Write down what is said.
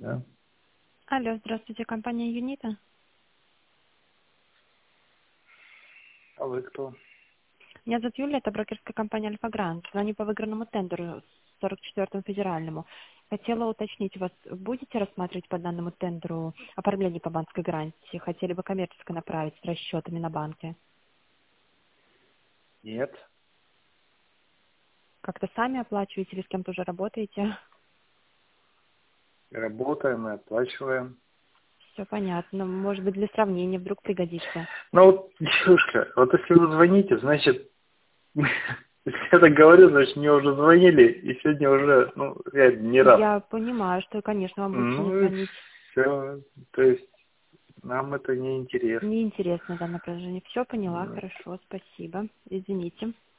Да. Алло, здравствуйте, компания Юнита. А вы кто? Меня зовут Юлия, это брокерская компания Альфа Грант. Звоню по выигранному тендеру 44-му федеральному. Хотела уточнить, вас будете рассматривать по данному тендеру оформление по банковской гарантии? Хотели бы коммерческое направить с расчетами на банке? Нет. Как-то сами оплачиваете или с кем-то уже работаете? Работаем и оплачиваем. Все понятно. Может быть, для сравнения вдруг пригодится. Ну вот, девушка, вот если вы звоните, значит, если я так говорю, значит, мне уже звонили, и сегодня уже, ну, реально не раз. Я понимаю, что, конечно, вам лучше не Ну и звонить. все. То есть нам это не интересно. Неинтересно данное предложение. Все поняла, хорошо, спасибо. Извините.